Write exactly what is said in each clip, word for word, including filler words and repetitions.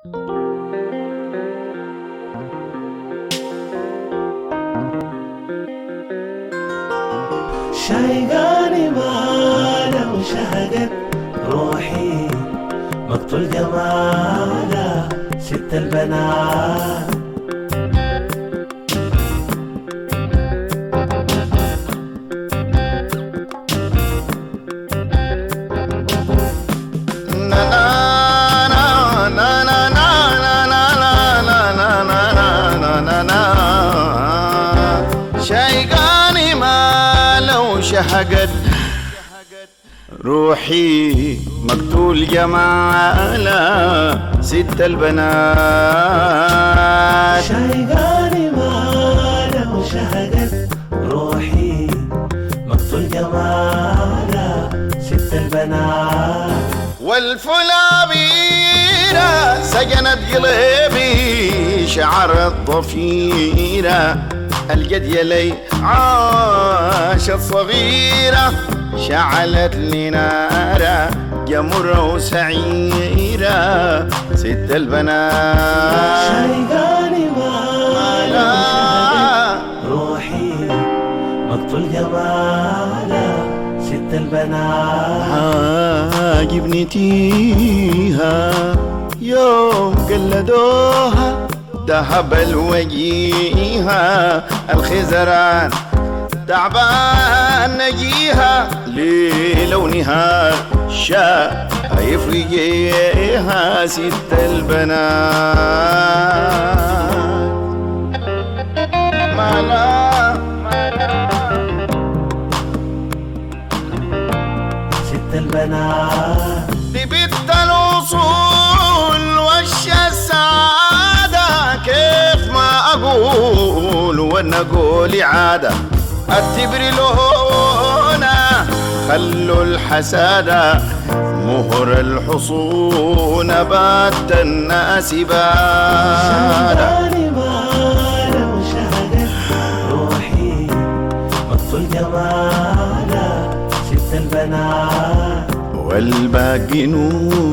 شايقاني ماله وشهقت روحي مقتول جماله ست البنات. شايقاني ماله شهقت روحي مقتول جماله ست البنات. شايقاني ماله وشهقت روحي مقتول جماله ست البنات. والفلابيرة سجنت قلبي شعرت ضفيرة الجد يلي عاشت صغيرة شعلت لي نارة جمرة وسعيرة ست البنات. شايقاني ماله روحي مقتول جماله ست البنات. عاجبني تيها يوم قلدوها ذهب الوجيها الخزران تعبان نجيها ليلة ونهار شايف رجيها ست البنات. مالا ست البنات. دي بنت الوصول وش السعادة كيف ما أقول وانا أقول عادة التبر لونا خلوا الحسادة مهر الحصون بات الناس بادة. شايقاني ماله وشهقت روحي مقتول جماله ست البنات. والباقي نور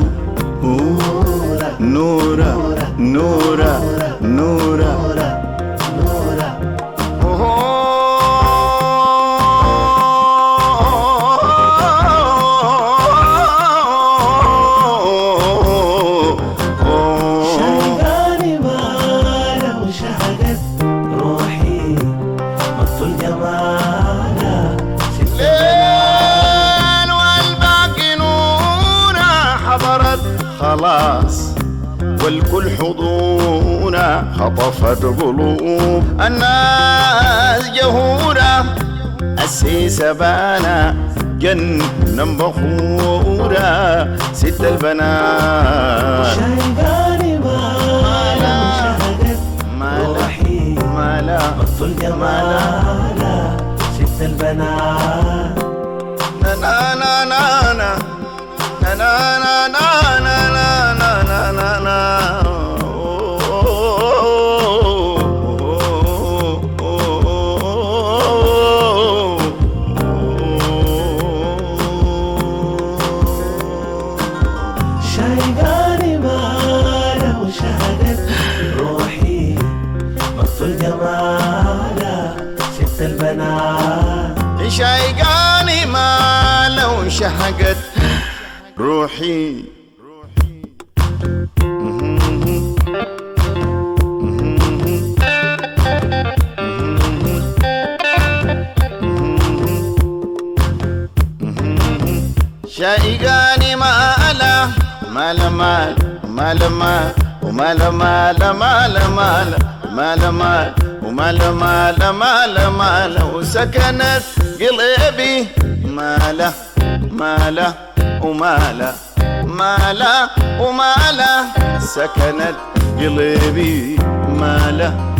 نورة نورة نورة نورة. شايقاني ماله وشهقت روحي مقتول جماله ست البنات. والباقي نورة حضرت خلاص والكل حضورة خطفت قلوب الناس جهورة السيسة بانا جنة بخورة ست البنات. شايقاني ماله وشهقت روحي مالا مقتول جماله ست البنات. نا نا نا نا نا نا نا نا نا نا نا. شايقاني ماله وشهقت روحي مقتول جماله ست البنات. شايقاني ماله وشهقت روحي شايقاني ماله ماله مال ماله مال وماله ماله ماله ماله ماله مال وماله ماله ماله ماله وسكنت قلبي ماله ماله وماله ماله وماله سكنت قلبي ماله